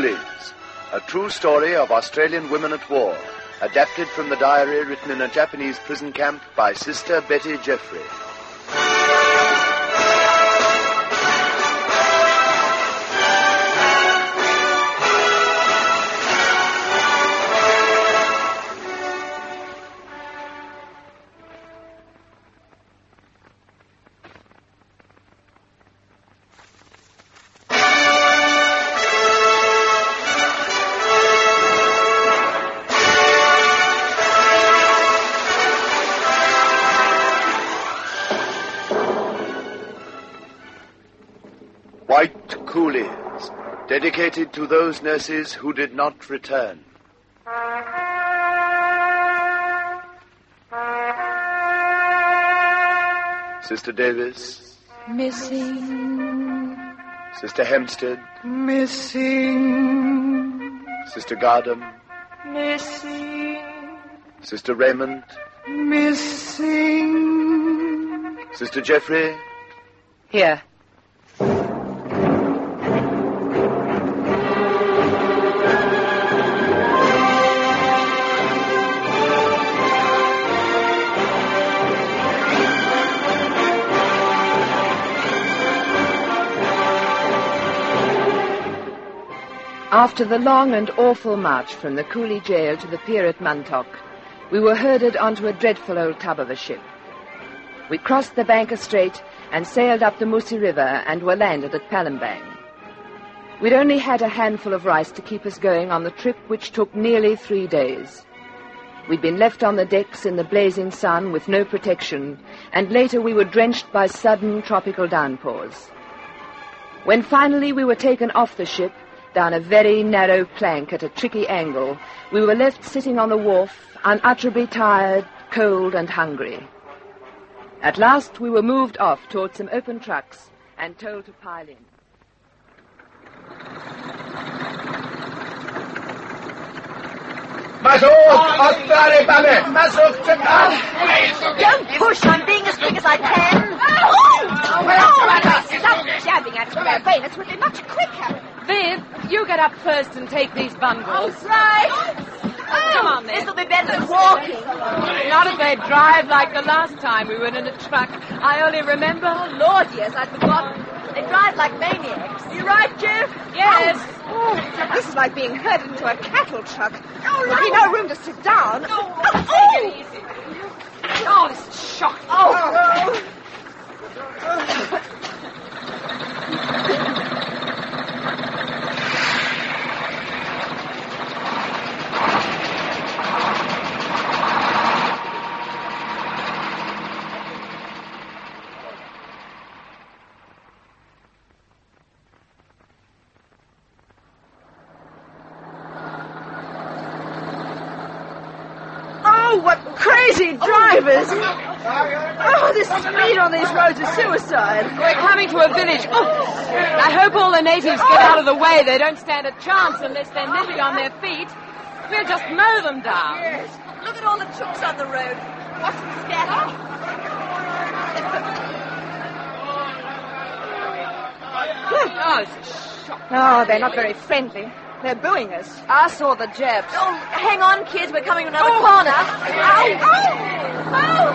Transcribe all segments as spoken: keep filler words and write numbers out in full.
Coolies, a true story of Australian women at war, adapted from the diary written in a Japanese prison camp by Sister Betty Jeffrey. White Coolies, dedicated to those nurses who did not return. Sister Davis. Missing. Sister Hempstead. Missing. Sister Gardam. Missing. Sister Raymond. Missing. Sister Jeffrey. Here. After the long and awful march from the Coolie jail to the pier at Montauk, we were herded onto a dreadful old tub of a ship. We crossed the Banker Strait and sailed up the Musi River and were landed at Palembang. We'd only had a handful of rice to keep us going on the trip, which took nearly three days. We'd been left on the decks in the blazing sun with no protection, and later we were drenched by sudden tropical downpours. When finally we were taken off the ship, down a very narrow plank at a tricky angle, we were left sitting on the wharf, unutterably tired, cold, and hungry. At last we were moved off towards some open trucks and told to pile in. Don't push, I'm being as quick as I can. Oh! Oh! Stop jabbing at me. Their bayonets would be much quicker. Viv, you get up first and take these bundles. Right. Come on, then. This'll be better than walking. Not if they drive like the last time we went in a truck. I only remember... Oh, Lord, yes, I'd forgotten. They drive like maniacs. You right, Jeff? Yes. Oh, this is like being herded into a cattle truck. Oh, There'll be no room to sit down. No, oh, take it easy. Oh, this is shocking. Oh, what crazy drivers! Oh, this speed on these roads is suicide. We're coming to a village. Oh, I hope all the natives get out of the way. They don't stand a chance unless they're nipping on their feet. We'll just mow them down. Yes. Look at all the chooks on the road. Watch them scatter. Oh, this is shocking. Oh, they're not very friendly. They're booing us. I saw the Japs. Oh, hang on, kids. We're coming to another oh. corner. Ow! Ow! Ow!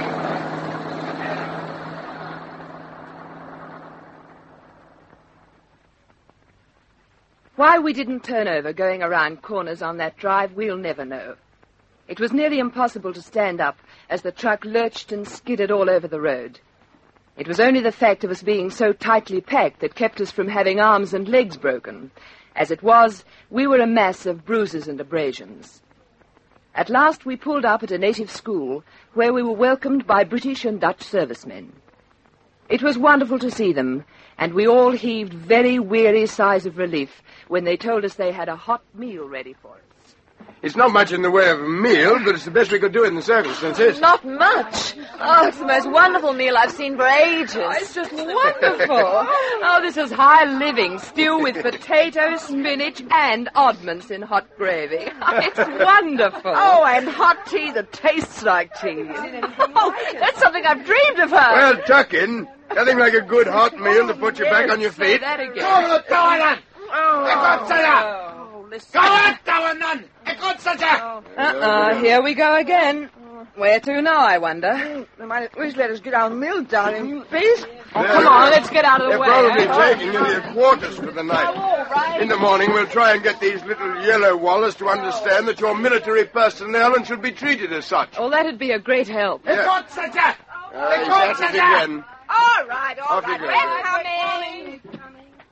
Why we didn't turn over going around corners on that drive, we'll never know. It was nearly impossible to stand up as the truck lurched and skidded all over the road. It was only the fact of us being so tightly packed that kept us from having arms and legs broken. As it was, we were a mass of bruises and abrasions. At last we pulled up at a native school where we were welcomed by British and Dutch servicemen. It was wonderful to see them, and we all heaved very weary sighs of relief when they told us they had a hot meal ready for us. It's not much in the way of a meal, but it's the best we could do in the circumstances. Not much. Oh, it's the most wonderful meal I've seen for ages. Oh, it's just wonderful. Oh, this is high living. Stew with potatoes, spinach, and oddments in hot gravy. It's wonderful. Oh, and hot tea that tastes like tea. Oh, that's something I've dreamed of her. Well, tuck in. Nothing like a good hot meal to put you yes, back on your feet. Say that again. Oh, oh, oh, miss. Go on, go on, none. A good soldier. Uh-uh, here we go again. Where to now, I wonder? They might at least let us get our meal down in peace. Oh, come on, let's get out of the They're way. probably eh? taking nearly a quarters for the night. all right. In the morning, we'll try and get these little yellow wallers to understand that you're military personnel and should be treated as such. Oh, that'd be a great help. Yeah. Good soldier. Uh, he's at it again. All right, all Off you right. go. We're coming.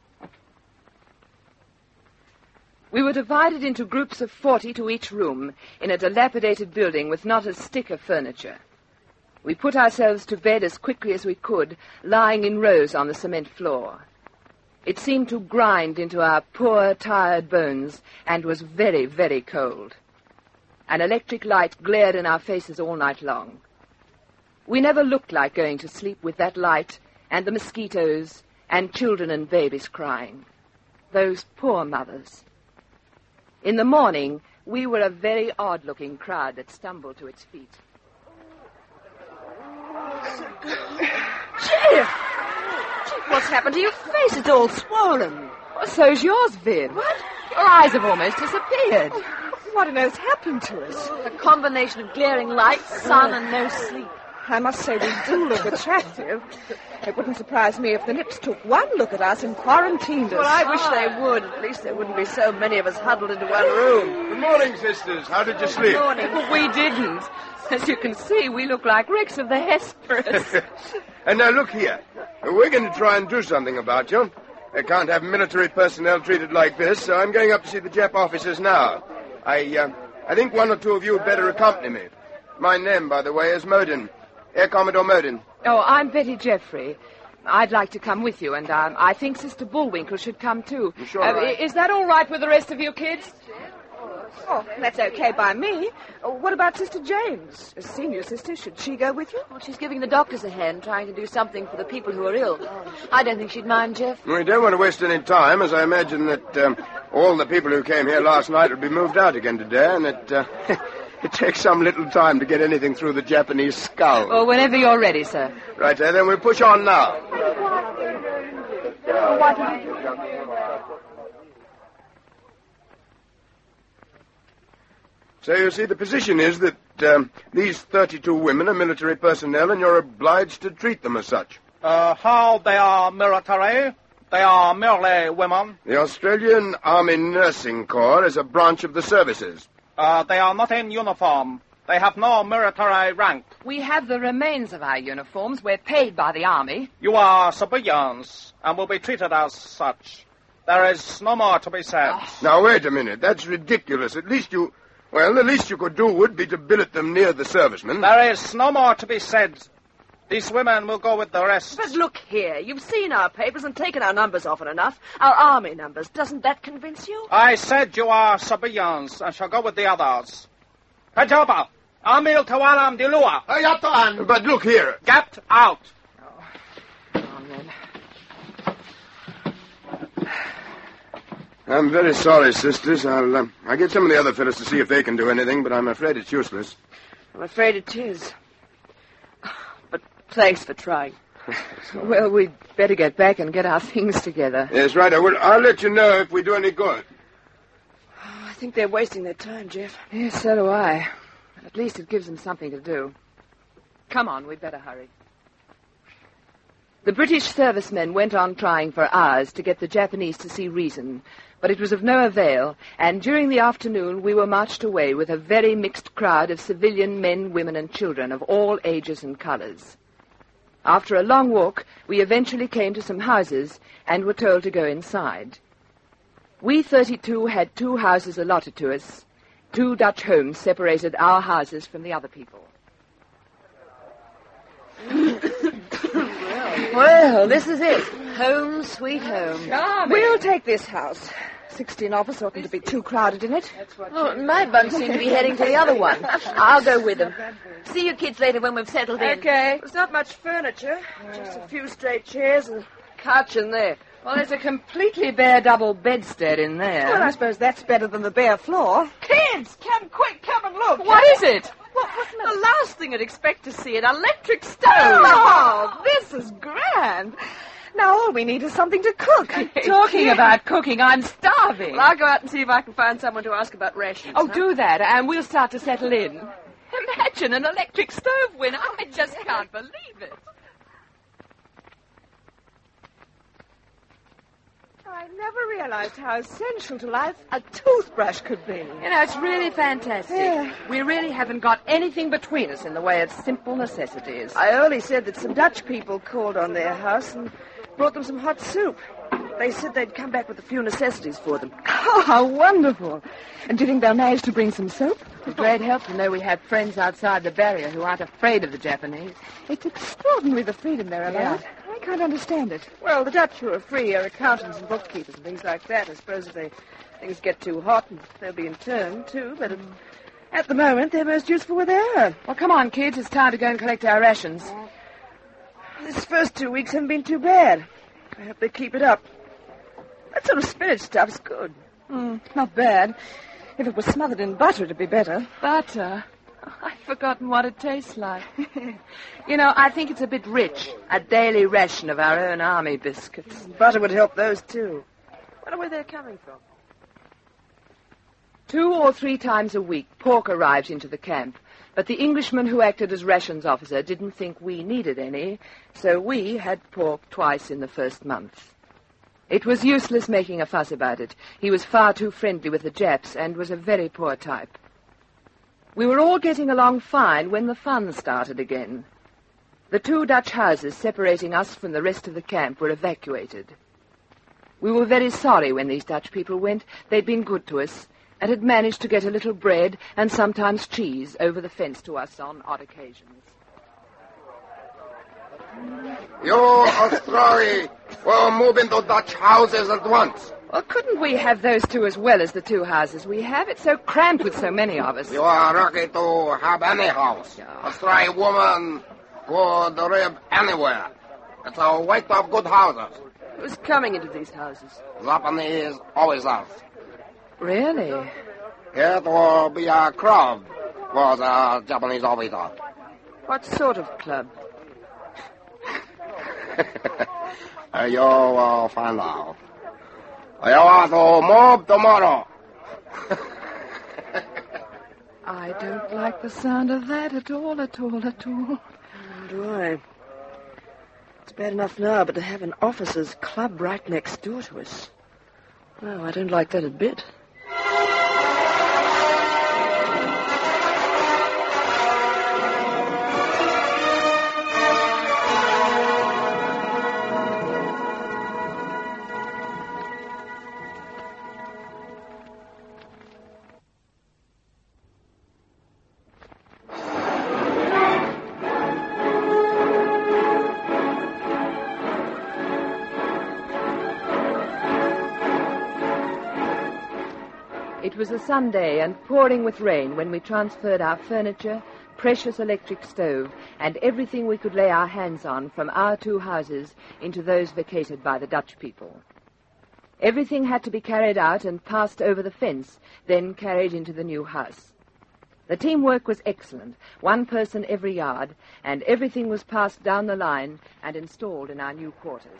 We were divided into groups of forty to each room in a dilapidated building with not a stick of furniture. We put ourselves to bed as quickly as we could, lying in rows on the cement floor. It seemed to grind into our poor, tired bones and was very, very cold. An electric light glared in our faces all night long. We never looked like going to sleep with that light and the mosquitoes and children and babies crying. Those poor mothers. In the morning, we were a very odd-looking crowd that stumbled to its feet. Jeff! What's happened to your face? It's all swollen. Well, so's yours, Viv. What? Your eyes have almost disappeared. What on earth's happened to us? A combination of glaring light, sun, and no sleep. I must say we do look attractive. It wouldn't surprise me if the Nips took one look at us and quarantined us. Well, I wish they would. At least there wouldn't be so many of us huddled into one room. Good morning, sisters. How did you sleep? Morning. We didn't. As you can see, we look like wrecks of the Hesperus. And now look here. We're going to try and do something about you. I can't have military personnel treated like this, so I'm going up to see the Jap officers now. I, uh, I think one or two of you had better accompany me. My name, by the way, is Modin. Air Commodore Modin. Oh, I'm Betty Jeffrey. I'd like to come with you, and um, I think Sister Bullwinkle should come, too. You sure, Uh, right? Is that all right with the rest of you kids? Oh, that's okay by me. Oh, what about Sister James? As senior sister, should she go with you? Well, she's giving the doctors a hand, trying to do something for the people who are ill. I don't think she'd mind, Jeff. We don't want to waste any time, as I imagine that um, all the people who came here last night will be moved out again today, and it, uh, it takes some little time to get anything through the Japanese skull. Oh, whenever you're ready, sir. Right, uh, then we'll push on now. So you see, the position is that um, these thirty-two women are military personnel, and you're obliged to treat them as such. Uh, how they are military? They are merely women. The Australian Army Nursing Corps is a branch of the services. Uh, they are not in uniform. They have no military rank. We have the remains of our uniforms. We're paid by the Army. You are civilians and will be treated as such. There is no more to be said. Now, wait a minute. That's ridiculous. At least you... Well, the least you could do would be to billet them near the servicemen. There is no more to be said. These women will go with the rest. But look here, you've seen our papers and taken our numbers often enough. Our army numbers. Doesn't that convince you? I said you are civilians and shall go with the others. Pajaba, Amil Tawalam Dilua. But look here. Get out. Come on, then. I'm very sorry, sisters. I'll, uh, I'll get some of the other fellows to see if they can do anything, but I'm afraid it's useless. I'm afraid it is. But thanks for trying. Well, we'd better get back and get our things together. Yes, right. I will, I'll let you know if we do any good. I think they're wasting their time, Jeff. Yes, so do I. But at least it gives them something to do. Come on, we'd better hurry. The British servicemen went on trying for hours to get the Japanese to see reason, but it was of no avail, and during the afternoon we were marched away with a very mixed crowd of civilian men, women, and children of all ages and colors. After a long walk, we eventually came to some houses and were told to go inside. We thirty-two had two houses allotted to us. Two Dutch homes separated our houses from the other people. Well, this is it. Home, sweet home. We'll take this house. Sixteen of us oughtn't to be too crowded in it. Oh, my bunch seem to be heading to the other one. I'll go with them. See you kids later when we've settled in. Okay. There's not much furniture. Just a few straight chairs and a couch in there. Well, there's a completely bare double bedstead in there. Well, I suppose that's better than the bare floor. Kids, come quick, come and look. What is it? What, what's the, the last thing I'd expect to see, an electric stove. Oh, this is grand. Now all we need is something to cook. Talking about cooking, I'm starving. Well, I'll go out and see if I can find someone to ask about rations. Oh, huh? do that, and we'll start to settle in. Imagine an electric stove winner. I just can't believe it. I never realized how essential to life a toothbrush could be. You know, it's really fantastic. Yeah. We really haven't got anything between us in the way of simple necessities. I only said that some Dutch people called on their house and brought them some hot soup. They said they'd come back with a few necessities for them. Oh, how wonderful. And do you think they'll manage to bring some soap? A great help to know we have friends outside the barrier who aren't afraid of the Japanese. It's extraordinary the freedom they're allowed. Yeah. I can't understand it. Well, the Dutch who are free are accountants and bookkeepers and things like that. I suppose if they, things get too hot, and they'll be interned, too. But at, at the moment, they're most useful where they are. Well, come on, kids. It's time to go and collect our rations. This first two weeks haven't been too bad. I hope they keep it up. That sort of spinach stuff's good. Mm, not bad. If it was smothered in butter, it'd be better. Butter? Oh, I've forgotten what it tastes like. You know, I think it's a bit rich. A daily ration of our own army biscuits. Butter would help those, too. I wonder where they're coming from. Two or three times a week, pork arrived into the camp. But the Englishman who acted as rations officer didn't think we needed any, so we had pork twice in the first month. It was useless making a fuss about it. He was far too friendly with the Japs and was a very poor type. We were all getting along fine when the fun started again. The two Dutch houses separating us from the rest of the camp were evacuated. We were very sorry when these Dutch people went. They'd been good to us and had managed to get a little bread and sometimes cheese over the fence to us on odd occasions. You, Australia, will move into Dutch houses at once. Well, couldn't we have those two as well as the two houses we have? It's so cramped with so many of us. You are lucky to have any house. Yeah. Australia woman could live anywhere. It's a weight of good houses. Who's coming into these houses? Japanese always have. Really? It will be a club for the Japanese officer. What sort of club? You will find out. You are to move tomorrow. I don't like the sound of that at all, at all, at all. Do I? It's bad enough now, but to have an officers' club right next door to us. No, I don't like that a bit. It was a Sunday and pouring with rain when we transferred our furniture, precious electric stove, and everything we could lay our hands on from our two houses into those vacated by the Dutch people. Everything had to be carried out and passed over the fence, then carried into the new house. The teamwork was excellent, one person every yard, and everything was passed down the line and installed in our new quarters.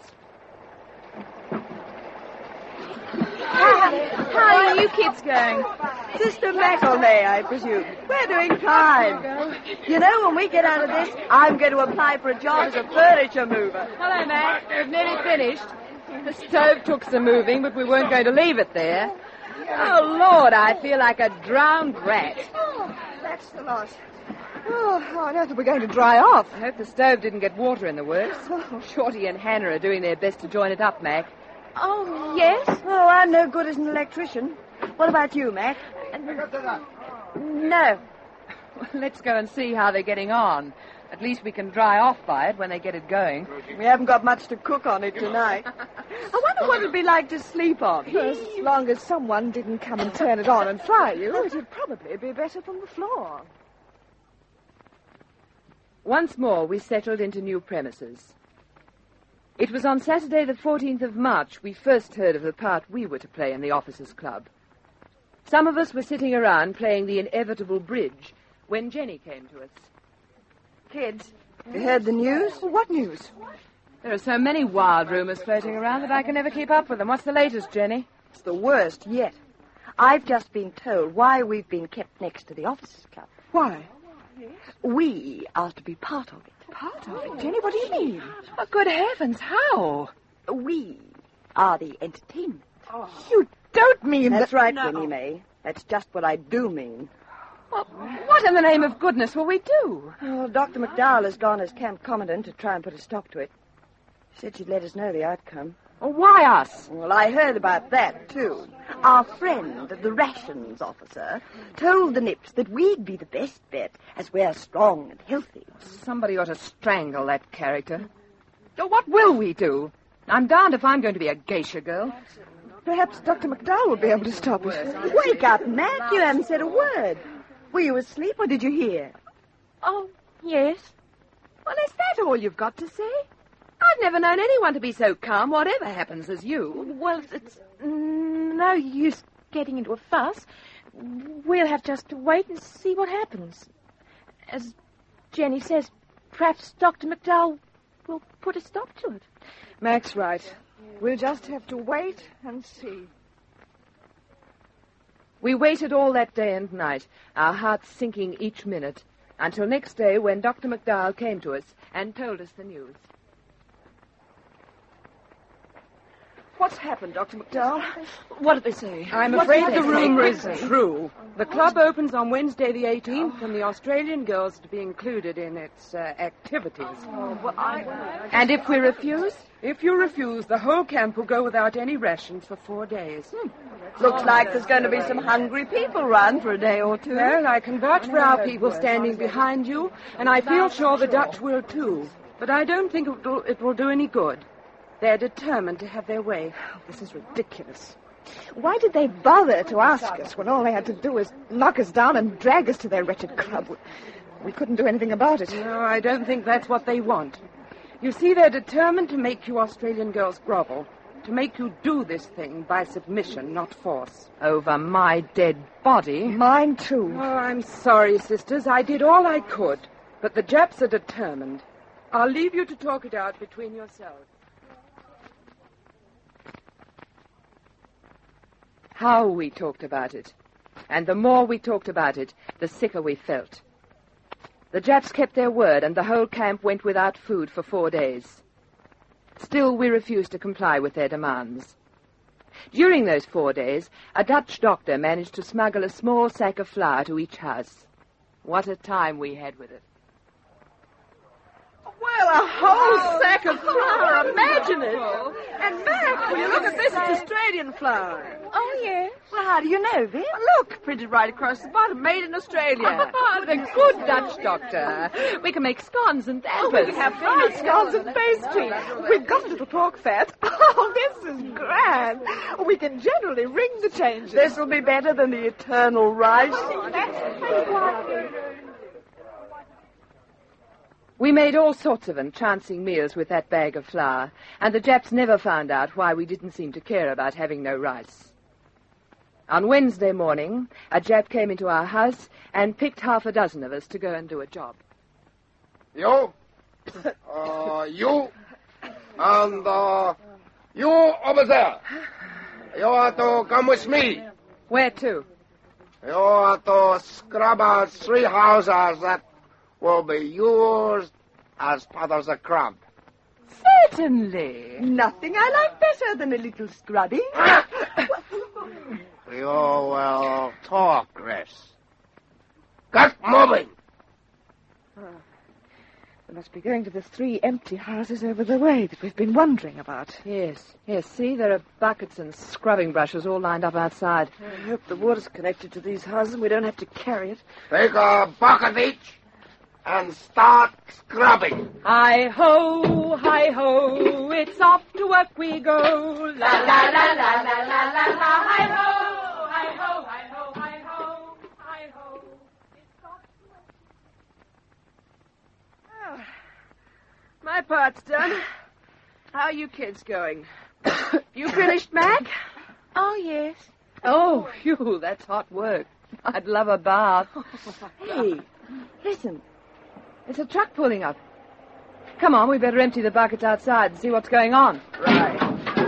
How are you kids going? Sister McElnay, I presume. We're doing fine. You know, when we get out of this, I'm going to apply for a job as a furniture mover. Hello, Mac. We've nearly finished. The stove took some moving, but we weren't going to leave it there. Oh, Lord, I feel like a drowned rat. Oh, that's the lot. Oh, how on earth are we going to dry off? I hope the stove didn't get water in the works. Shorty and Hannah are doing their best to join it up, Mac. Oh, yes? Oh, I'm no good as an electrician. What about you, Mac? No. Well, let's go and see how they're getting on. At least we can dry off by it when they get it going. We haven't got much to cook on it tonight. I wonder what it'd be like to sleep on. As long as someone didn't come and turn it on and fry you, it'd probably be better from the floor. Once more, we settled into new premises. It was on Saturday the fourteenth of March we first heard of the part we were to play in the Officers' Club. Some of us were sitting around playing the inevitable bridge when Jenny came to us. Kids, you heard the news? What news? There are so many wild rumors floating around that I can never keep up with them. What's the latest, Jenny? It's the worst yet. I've just been told why we've been kept next to the Officers' Club. Why? We are to be part of it. Part of it? Jenny, what do you mean? Oh, good heavens, how? We are the entertainment. Oh. You don't mean That's that... right, no. Winnie May. That's just what I do mean. Well, what in the name of goodness will we do? Oh, Doctor McDowell has gone as camp commandant to try and put a stop to it. She said she'd let us know the outcome. Well, why us? Well, I heard about that, too. Our friend, the rations officer, told the Nips that we'd be the best bet, as we're strong and healthy. Somebody ought to strangle that character. Oh, what will we do? I'm darned if I'm going to be a geisha girl. Perhaps Doctor McDowell will be able to stop it. Wake up, Mac. You haven't said a word. Were you asleep or did you hear? Oh, yes. Well, is that all you've got to say? I've never known anyone to be so calm, whatever happens, as you. Well, it's no use getting into a fuss. We'll have just to wait and see what happens. As Jenny says, perhaps Doctor McDowell will put a stop to it. Mac's right. We'll just have to wait and see. We waited all that day and night, our hearts sinking each minute, until next day when Doctor McDowell came to us and told us the news. What's happened, Doctor McDowell? What did they say? I'm What afraid did the they rumour is say? true. The club opens on Wednesday the eighteenth, and the Australian girls are to be included in its uh, activities. Oh, well, I... And if we refuse? If you refuse, the whole camp will go without any rations for four days. Hmm. Looks like there's going to be some hungry people around for a day or two. Well, I can vouch for our people standing behind you, and I feel sure the Dutch will too. But I don't think it will, it will do any good. They're determined to have their way. This is ridiculous. Why did they bother to ask us when all they had to do was knock us down and drag us to their wretched club? We couldn't do anything about it. No, I don't think that's what they want. You see, they're determined to make you Australian girls grovel, to make you do this thing by submission, not force. Over my dead body? Mine, too. Oh, I'm sorry, sisters. I did all I could, but the Japs are determined. I'll leave you to talk it out between yourselves. How we talked about it. And the more we talked about it, the sicker we felt. The Japs kept their word, and the whole camp went without food for four days. Still, we refused to comply with their demands. During those four days, a Dutch doctor managed to smuggle a small sack of flour to each house. What a time we had with it. Well, a whole sack of flour, imagine it. And Mac, will you look at this? It's Australian flour. Oh, yes. Well, how do you know, Viv? Look, printed right across the bottom, made in Australia. The good Dutch doctor. We can make scones and Oh, dampers. we can have fried scones and pastry. We've got a little pork fat. Oh, this is grand. We can generally ring the changes. This will be better than the eternal rice. We made all sorts of entrancing meals with that bag of flour, and the Japs never found out why we didn't seem to care about having no rice. On Wednesday morning, a Jap came into our house and picked half a dozen of us to go and do a job. You? Uh, you? And, uh, you over there. You are to come with me. Where to? You are to scrub out three houses that will be yours as part of the club. Certainly. Nothing I like better than a little scrubbing. You will talk, Grace. Get moving. We must be going to the three empty houses over the way that we've been wondering about. Yes, yes. See, there are buckets and scrubbing brushes all lined up outside. I hope the water's connected to these houses and we don't have to carry it. Take a bucket each and start scrubbing. Hi-ho, hi-ho, it's off to work we go. La, la, la, la, la, la, la, la, hi-ho, hi-ho, hi-ho, hi-ho, hi-ho. It's off to work. Oh, my part's done. How are you kids going? You finished, Mac? Oh, yes. Oh, phew, that's hot work. I'd love a bath. Hey, listen. It's a truck pulling up. Come on, we better empty the buckets outside and see what's going on. Right.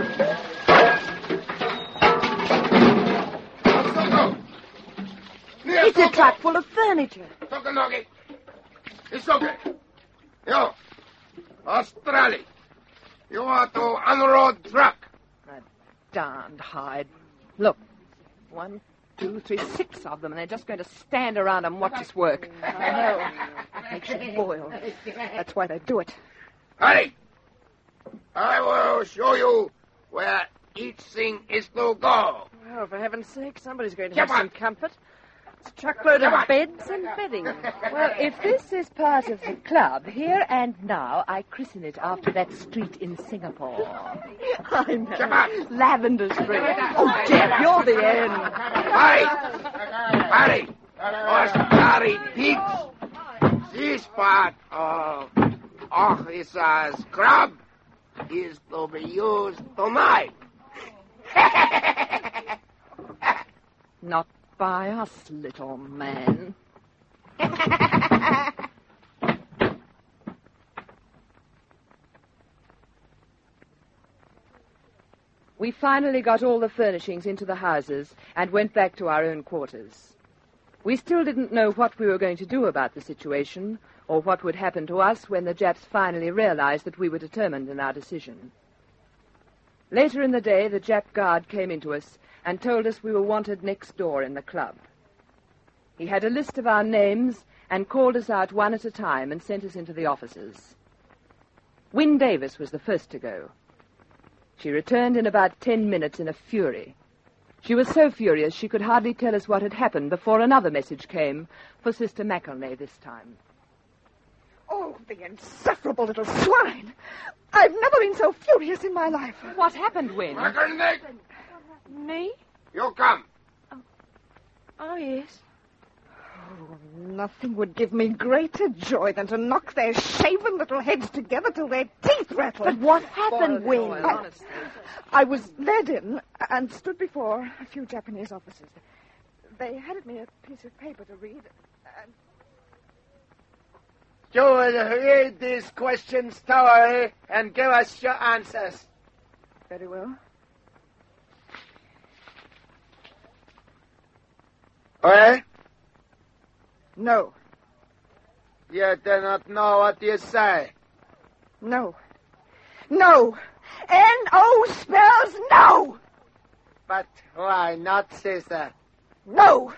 It's a truck full of furniture. Tokanogi. It's okay. Yo, Australia. You are to unload truck. A darned hide. Look, one, two, three, six of them, and they're just going to stand around and watch us work. I know. Makes you boil. That's why they do it. Hurry. I will show you where each thing is to go. Oh, for heaven's sake, somebody's going to Come have on. some comfort. It's a truckload Come of on. beds and bedding. Well, if this is part of the club, here and now, I christen it after that street in Singapore. I know. Come on. Lavender Street. Oh, Jeff, you're the end. Hurry. Hurry. Australia pigs. This part of officer's club is to be used tonight. Not by us, little man. We finally got all the furnishings into the houses and went back to our own quarters. We still didn't know what we were going to do about the situation or what would happen to us when the Japs finally realized that we were determined in our decision. Later in the day, the Jap guard came into us and told us we were wanted next door in the club. He had a list of our names and called us out one at a time and sent us into the offices. Wynne Davis was the first to go. She returned in about ten minutes in a fury. She was so furious she could hardly tell us what had happened before another message came, for Sister McElnay this time. Oh, the insufferable little swine. I've never been so furious in my life. What happened, Wynne? McElnay, Me? you come. Oh, yes. Oh, nothing would give me greater joy than to knock their shaven little heads together till their teeth rattle. But what happened, Wynne? Boy, honestly. I was led in and stood before a few Japanese officers. They handed me a piece of paper to read. And You will read these questions thoroughly and give us your answers. very well. Well, No. you do not know what you say. No. No. N O spells no. But why not, sister? No.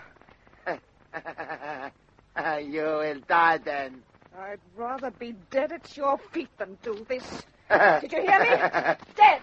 You will die then. I'd rather be dead at your feet than do this. Did you hear me? Dead.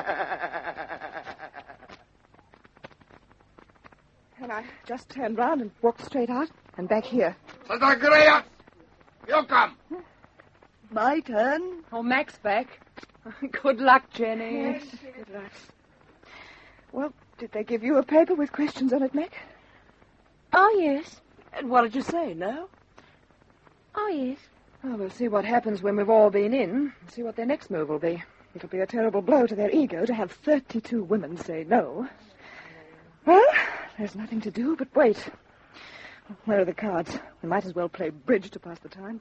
And I just turned round and walked straight out and back here. Satagreya, you come. My turn. Oh, Mac's back. Good luck, Jenny. Good luck. Well, did they give you a paper with questions on it, Mac? Oh, yes. And what did you say, no? Oh, yes. Well, we'll see what happens when we've all been in and see what their next move will be. It'll be a terrible blow to their ego to have thirty-two women say no. Well, there's nothing to do but wait. Where are the cards? We might as well play bridge to pass the time.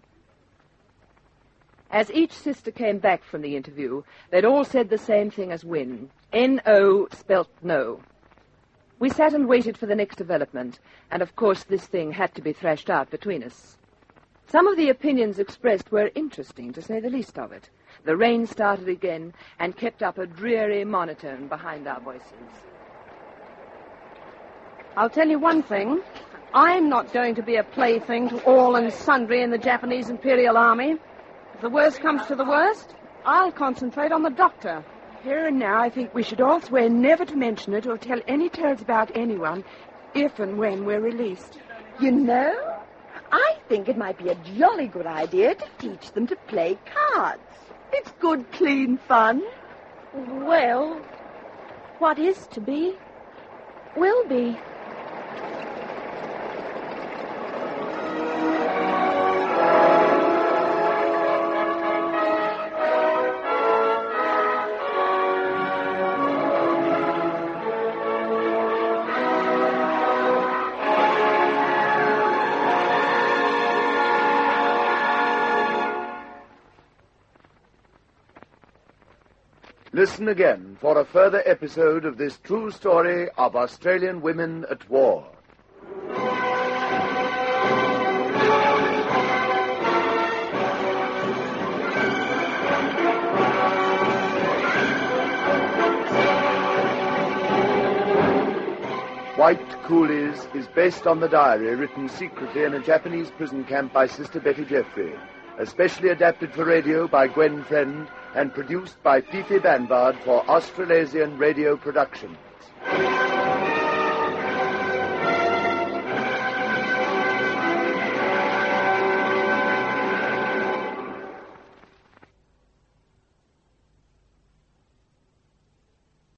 As each sister came back from the interview, they'd all said the same thing as Wynne. N O spelt no. We sat and waited for the next development, and of course this thing had to be thrashed out between us. Some of the opinions expressed were interesting, to say the least of it. The rain started again and kept up a dreary monotone behind our voices. I'll tell you one thing. I'm not going to be a plaything to all and sundry in the Japanese Imperial Army. If the worst comes to the worst, I'll concentrate on the doctor. Here and now, I think we should all swear never to mention it or tell any tales about anyone if and when we're released. You know, I think it might be a jolly good idea to teach them to play cards. It's good, clean fun. Well, what is to be, will be. Listen again for a further episode of this true story of Australian women at war. White Coolies is based on the diary written secretly in a Japanese prison camp by Sister Betty Jeffrey, especially adapted for radio by Gwen Friend and produced by Fifi Banvard for Australasian Radio Productions.